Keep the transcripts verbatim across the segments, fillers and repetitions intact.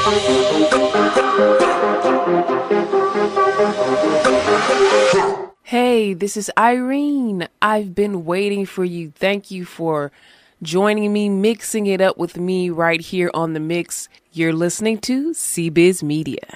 Hey, this is Irene. I've been waiting for you. Thank you for joining me, mixing it up with me right here on The Mix. You're listening to C-Biz Media.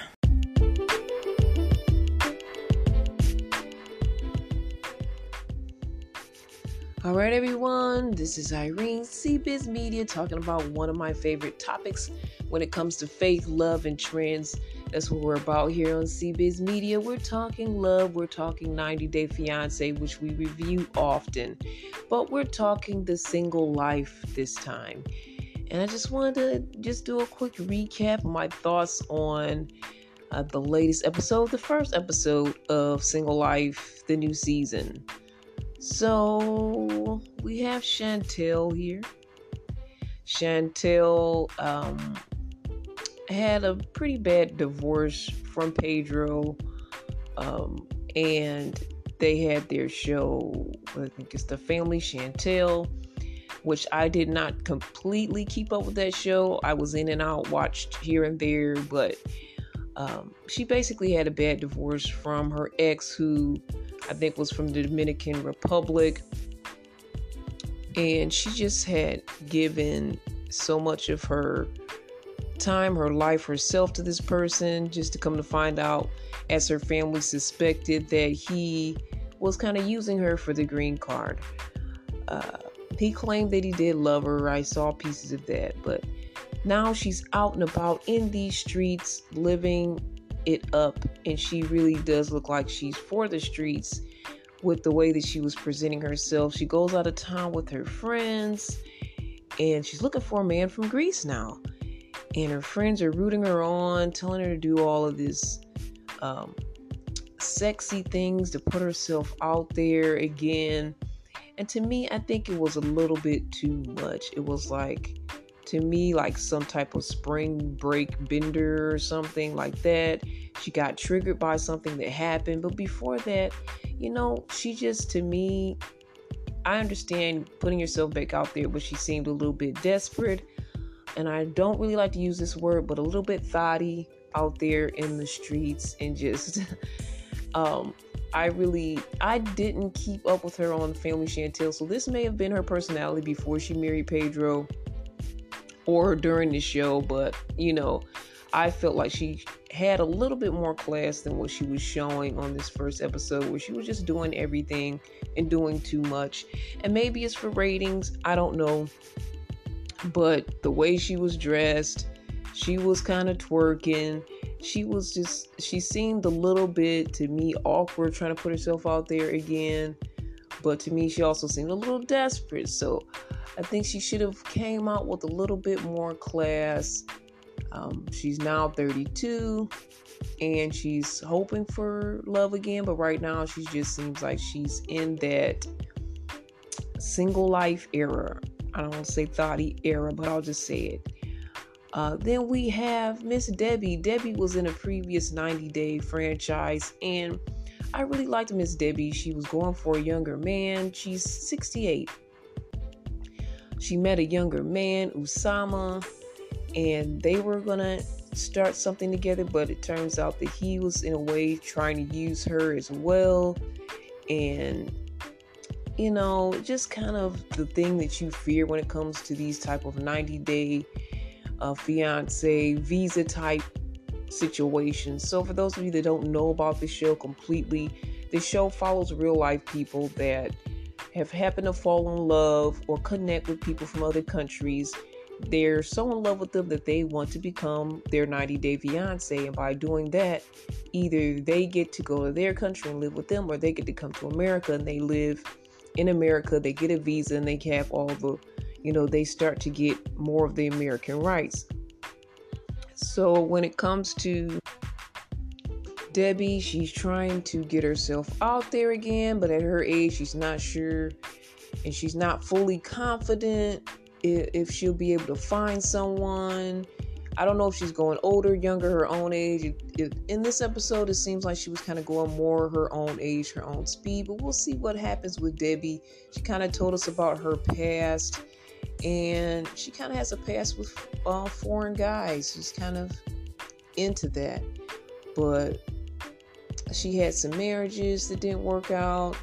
All right, everyone, this is Irene, C-Biz Media, talking about one of my favorite topics when it comes to faith, love, and trends. That's what we're about here on C-Biz Media. We're talking love, we're talking ninety Day Fiance, which we review often, but we're talking the single life this time. And I just wanted to just do a quick recap of my thoughts on uh, the latest episode, the first episode of Single Life, the new season. So we have Chantel here. Chantel um, had a pretty bad divorce from Pedro, um, and they had their show, I think it's The Family Chantel, which I did not completely keep up with that show. I was in and out, watched here and there, but um, she basically had a bad divorce from her ex, who I think was from the Dominican Republic. And she just had given so much of her time, her life, herself to this person, just to come to find out, as her family suspected, that he was kind of using her for the green card. Uh, he claimed that he did love her. I saw pieces of that. But now she's out and about in these streets, living it up, and she really does look like she's for the streets with the way that she was presenting herself. She goes out of town with her friends, and she's looking for a man from Greece now, and her friends are rooting her on, telling her to do all of this um, sexy things to put herself out there again. And to me, I think it was a little bit too much. It was like, to me, like some type of spring break bender or something like that. She got triggered by something that happened. But before that, you know, she just, to me, I understand putting yourself back out there, but she seemed a little bit desperate. And I don't really like to use this word, but a little bit thotty out there in the streets. And just, um, I really, I didn't keep up with her on Family Chantel. So this may have been her personality before she married Pedro, or during the show, but you know, I felt like she had a little bit more class than what she was showing on this first episode, where she was just doing everything and doing too much. And maybe it's for ratings, I don't know, but the way she was dressed, she was kind of twerking, she was just, she seemed a little bit, to me, awkward, trying to put herself out there again. But to me, she also seemed a little desperate. So I think she should have came out with a little bit more class. Um, she's now thirty-two, and she's hoping for love again. But right now, she just seems like she's in that single life era. I don't want to say thotty era, but I'll just say it. Uh, then we have Miss Debbie. Debbie was in a previous ninety Day franchise, and I really liked Miss Debbie. She was going for a younger man. She's sixty-eight. She met a younger man, Usama, and they were going to start something together, but it turns out that he was, in a way, trying to use her as well. And, you know, just kind of the thing that you fear when it comes to these type of ninety Day uh, fiance, visa type situations. So for those of you that don't know about the show completely, the show follows real life people that have happened to fall in love or connect with people from other countries. They're so in love with them that they want to become their ninety Day fiance. And by doing that, either they get to go to their country and live with them, or they get to come to America and they live in America. They get a visa and they have all the, you know, they start to get more of the American rights. So when it comes to Debbie, she's trying to get herself out there again, but at her age, she's not sure, and she's not fully confident if, if she'll be able to find someone. I don't know if she's going older, younger, her own age. It, it, in this episode, it seems like she was kind of going more her own age, her own speed, but we'll see what happens with Debbie. She kind of told us about her past, and she kind of has a past with uh, foreign guys. She's kind of into that. But she had some marriages that didn't work out.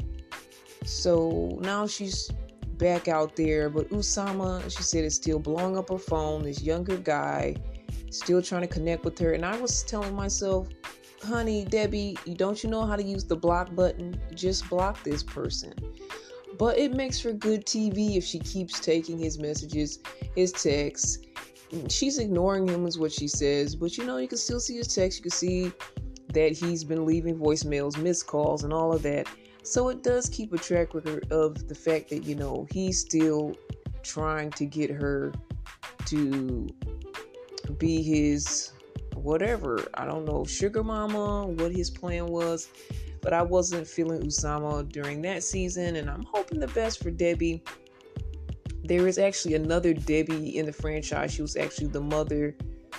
So now she's back out there. But Oussama, she said, is still blowing up her phone. This younger guy still trying to connect with her. And I was telling myself, honey, Debbie, don't you know how to use the block button? Just block this person. But it makes for good T V if she keeps taking his messages, his texts. She's ignoring him is what she says. But you know, you can still see his text. You can see that he's been leaving voicemails, missed calls, and all of that. So it does keep a track record of the fact that, you know, he's still trying to get her to be his whatever. I don't know, sugar mama, what his plan was. But I wasn't feeling Oussama during that season, and I'm hoping the best for Debbie. There is actually another Debbie in the franchise. She was actually the mother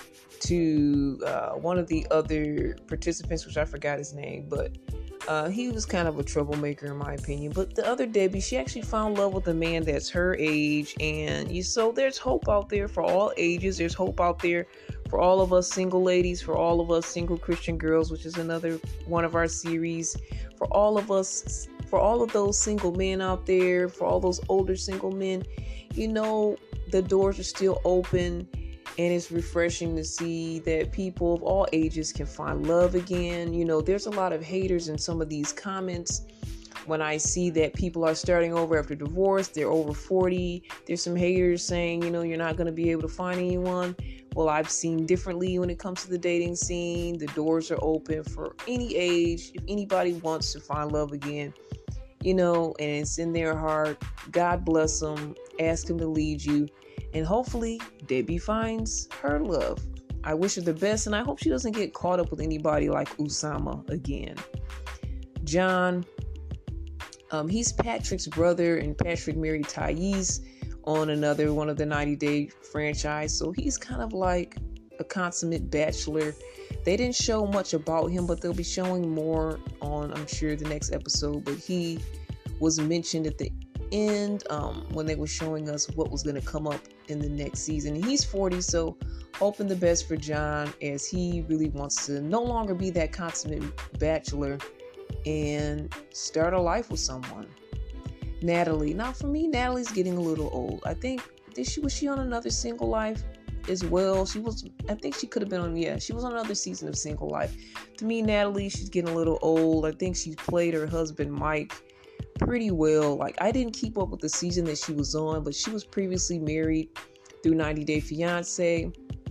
to uh, one of the other participants, which I forgot his name, but uh, he was kind of a troublemaker in my opinion. But the other Debbie, she actually found love with a man that's her age, and you, so there's hope out there for all ages. There's hope out there for all of us single ladies, for all of us single Christian girls, which is another one of our series, for all of us, for all of those single men out there, for all those older single men. You know, the doors are still open. And it's refreshing to see that people of all ages can find love again. You know, there's a lot of haters in some of these comments. When I see that people are starting over after divorce, they're over forty. There's some haters saying, you know, you're not going to be able to find anyone. Well, I've seen differently when it comes to the dating scene. The doors are open for any age. If anybody wants to find love again, you know, and it's in their heart, God bless them. Ask him to lead you. And hopefully Debbie finds her love. I wish her the best, and I hope she doesn't get caught up with anybody like Oussama again. John, um, he's Patrick's brother, and Patrick married Thais on another one of the ninety Day franchise. So he's kind of like a consummate bachelor. They didn't show much about him, but they'll be showing more on, I'm sure, the next episode. But he was mentioned at the end um, when they were showing us what was going to come up in the next season. And he's forty, so hoping the best for John, as he really wants to no longer be that consummate bachelor and start a life with someone. Natalie. Now for me, Natalie's getting a little old. I think, did she was she on another Single Life as well? She was, I think she could have been on, yeah, she was on another season of Single Life. To me, Natalie, she's getting a little old. I think she played her husband Mike pretty well. Like, I didn't keep up with the season that she was on, but she was previously married through ninety Day Fiance.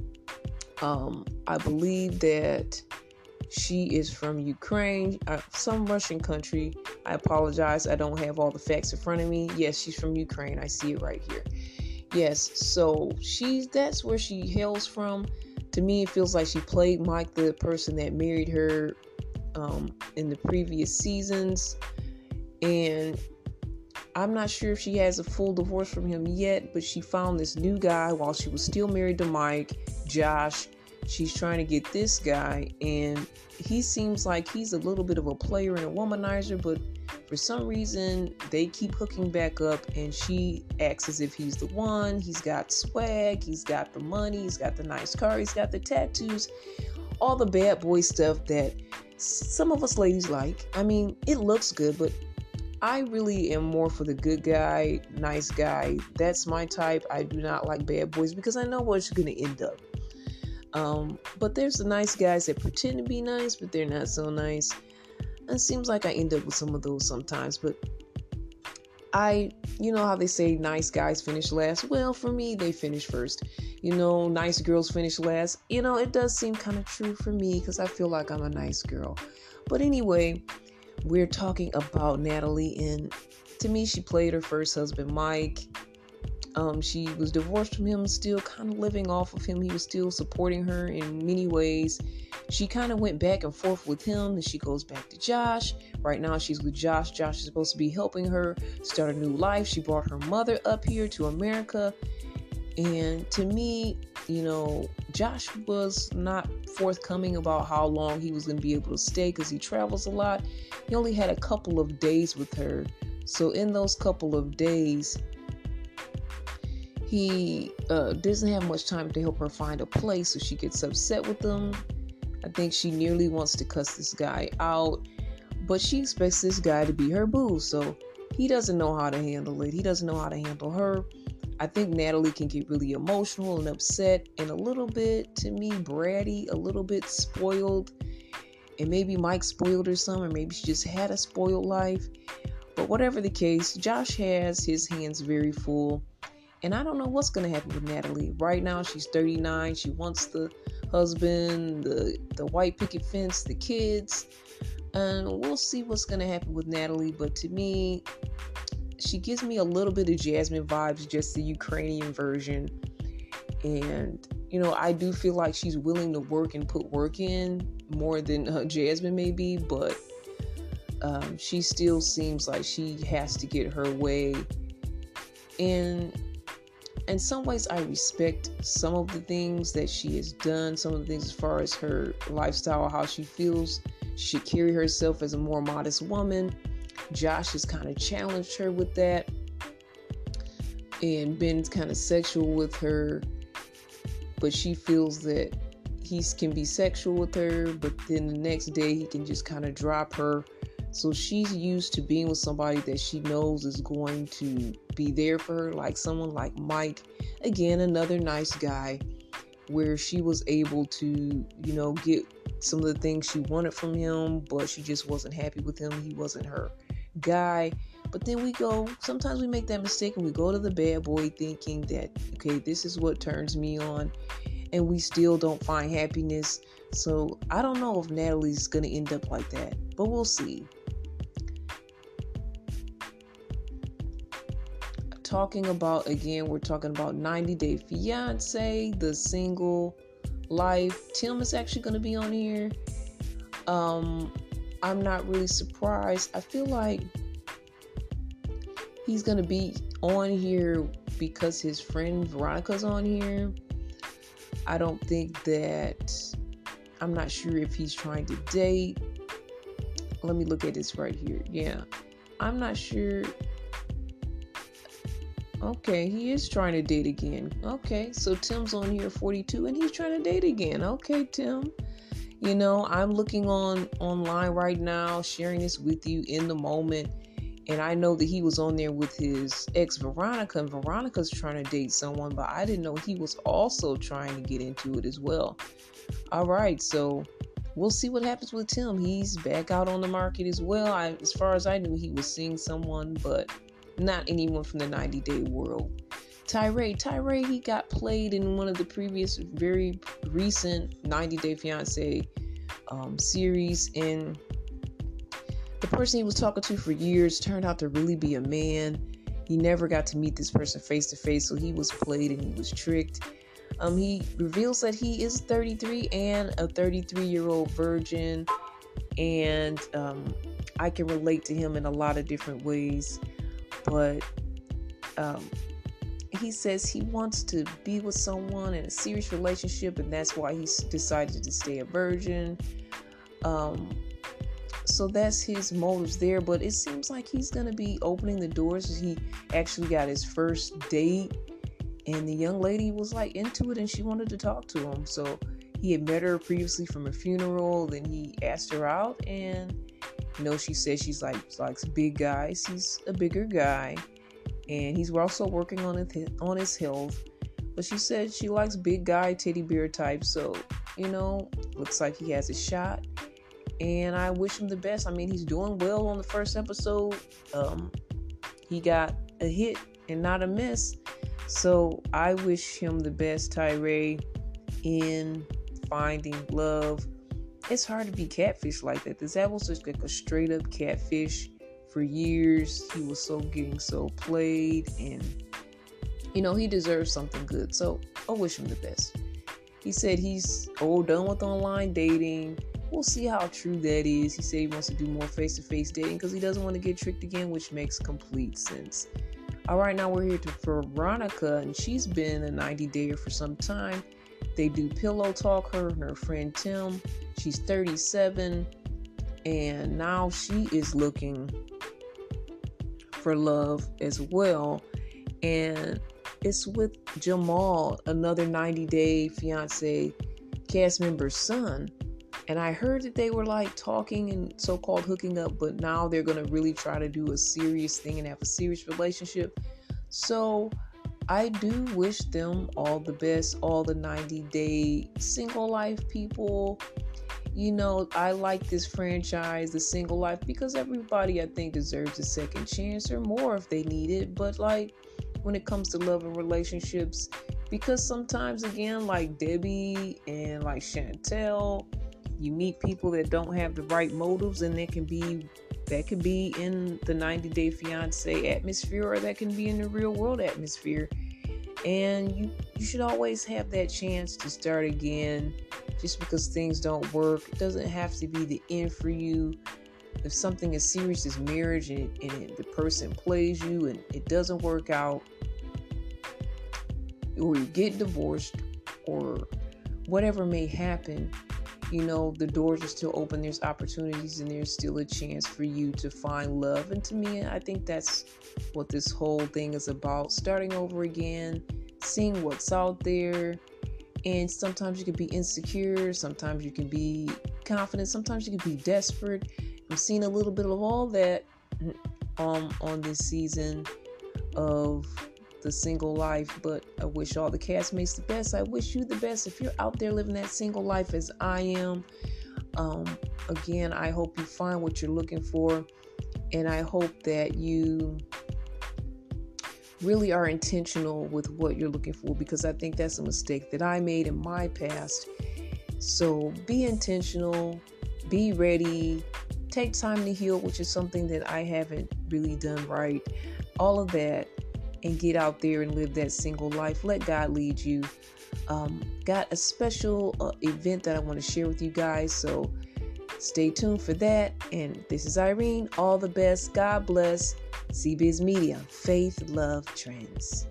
Um, I believe that she is from Ukraine, uh, some Russian country. I apologize, I don't have all the facts in front of me. Yes, she's from Ukraine. I see it right here. Yes, so she's that's where she hails from. To me, it feels like she played Mike, the person that married her um, in the previous seasons. And I'm not sure if she has a full divorce from him yet, but she found this new guy while she was still married to Mike, Josh. She's trying to get this guy, and he seems like he's a little bit of a player and a womanizer, but for some reason they keep hooking back up, and she acts as if he's the one. He's got swag, he's got the money, he's got the nice car, he's got the tattoos, all the bad boy stuff that some of us ladies like. I mean, it looks good, but I really am more for the good guy, nice guy. That's my type. I do not like bad boys because I know where it's going to end up. Um, but there's the nice guys that pretend to be nice, but they're not so nice. And it seems like I end up with some of those sometimes. But I, you know how they say nice guys finish last? Well, for me, they finish first. You know, nice girls finish last. You know, it does seem kind of true for me because I feel like I'm a nice girl. But anyway, we're talking about Natalie, and to me, she played her first husband, Mike. Um, she was divorced from him, still kind of living off of him. He was still supporting her in many ways. She kind of went back and forth with him, and she goes back to Josh. Right now, she's with Josh. Josh is supposed to be helping her start a new life. She brought her mother up here to America. And to me, you know, Josh was not forthcoming about how long he was going to be able to stay because he travels a lot. He only had a couple of days with her. So in those couple of days, he uh, doesn't have much time to help her find a place, so she gets upset with him. I think she nearly wants to cuss this guy out, but she expects this guy to be her boo, so he doesn't know how to handle it. He doesn't know how to handle her. I think Natalie can get really emotional and upset and a little bit, to me, bratty, a little bit spoiled. And maybe Mike spoiled her some, or maybe she just had a spoiled life. But whatever the case, Josh has his hands very full. And I don't know what's going to happen with Natalie. Right now, she's thirty-nine. She wants the husband, the, the white picket fence, the kids. And we'll see what's going to happen with Natalie. But to me, she gives me a little bit of Jasmine vibes, just the Ukrainian version. And, you know, I do feel like she's willing to work and put work in more than uh, Jasmine may be. But um, she still seems like she has to get her way. And in some ways, I respect some of the things that she has done, some of the things as far as her lifestyle, how she feels she should carry herself as a more modest woman. Josh has kind of challenged her with that and been kind of sexual with her, but she feels that he can be sexual with her, but then the next day he can just kind of drop her. So she's used to being with somebody that she knows is going to be there for her, like someone like Mike. Again, another nice guy, where she was able to, you know, get some of the things she wanted from him, but she just wasn't happy with him. He wasn't her guy. But then we go, sometimes we make that mistake and we go to the bad boy thinking that, okay, this is what turns me on, and we still don't find happiness. So I don't know if Natalie's going to end up like that, but we'll see. Talking about, again, we're talking about ninety Day Fiance, the single life. Tim is actually going to be on here. Um, I'm not really surprised. I feel like he's going to be on here because his friend Veronica's on here. I don't think that, I'm not sure if he's trying to date. Let me look at this right here. Yeah, I'm not sure. Okay, he is trying to date again. Okay, so Tim's on here forty-two and he's trying to date again. Okay, Tim. You know, I'm looking on online right now, sharing this with you in the moment. And I know that he was on there with his ex Veronica, and Veronica's trying to date someone, but I didn't know he was also trying to get into it as well. All right, so we'll see what happens with Tim. He's back out on the market as well. I, as far as I knew, he was seeing someone, but not anyone from the ninety Day world. Tyree, Tyree, he got played in one of the previous, very recent ninety Day Fiance um, series, and the person he was talking to for years turned out to really be a man. He never got to meet this person face to face, so he was played and he was tricked. Um, he reveals that he is thirty-three and a thirty-three-year-old virgin, and um, I can relate to him in a lot of different ways. But um, he says he wants to be with someone in a serious relationship, and that's why he decided to stay a virgin. Um, so that's his motives there. But it seems like he's going to be opening the doors. He actually got his first date, and the young lady was like into it, and she wanted to talk to him. So he had met her previously from a funeral, then he asked her out, and you know, she said she's like likes big guys. He's a bigger guy, and he's also working on his on his health. But she said she likes big guy teddy bear type. So, you know, looks like he has a shot, and I wish him the best. I mean, he's doing well on the first episode. Um, he got a hit and not a miss. So I wish him the best, Tyree, in finding love. It's hard to be catfish like that. This was just like a straight up catfish for years. He was so getting so played, and you know, he deserves something good. So I wish him the best. He said he's all done with online dating. We'll see how true that is. He said he wants to do more face-to-face dating because he doesn't want to get tricked again, which makes complete sense. All right, now we're here to Veronica, and she's been a ninety dayer for some time. They do pillow talk, her and her friend Tim. She's thirty-seven, and now she is looking for love as well. And It's with Jamal, another ninety Day Fiance cast member's son. And I heard that they were like talking and so-called hooking up, but now they're going to really try to do a serious thing and have a serious relationship. So I do wish them all the best, all the ninety Day Single Life people. You know, I like this franchise, The Single Life, because everybody, I think, deserves a second chance or more if they need it. But like when it comes to love and relationships, because sometimes, again, like Debbie and like Chantel, you meet people that don't have the right motives, and that can be that could be in the ninety Day Fiance atmosphere, or that can be in the real world atmosphere. And you you should always have that chance to start again. Just because things don't work, it doesn't have to be the end for you. If something as serious as marriage, and, and it, the person plays you and it doesn't work out, or you get divorced, or whatever may happen, you know, the doors are still open. There's opportunities, and there's still a chance for you to find love. And to me, I think that's what this whole thing is about. Starting over again, seeing what's out there. And sometimes you can be insecure. Sometimes you can be confident. Sometimes you can be desperate. I'm seeing a little bit of all that um, on this season of The Single Life. But I wish all the castmates the best. I wish you the best if you're out there living that single life as I am. Um, again, I hope you find what you're looking for. And I hope that you really are intentional with what you're looking for, because I think that's a mistake that I made in my past. So be intentional, be ready, take time to heal, which is something that I haven't really done right. All of that, and get out there and live that single life. Let God lead you. Um, got a special uh, event that I want to share with you guys, so stay tuned for that. And this is Irene. All the best. God bless. C Biz Media, Faith, Love, Trends.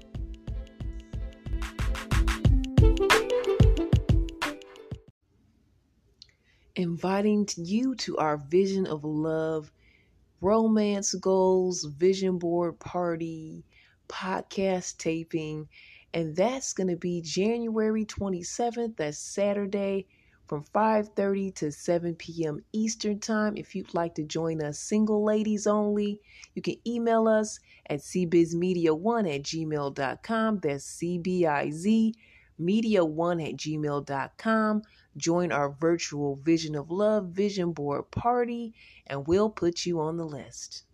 Inviting you to our Vision of Love romance goals, vision board party, podcast taping. And that's going to be January twenty-seventh. That's Saturday, from five thirty to seven p.m. Eastern Time. If you'd like to join us, single ladies only, you can email us at c biz media one at gmail dot com. That's C B I Z media one at gmail dot com. Join our virtual Vision of Love vision board party, and we'll put you on the list.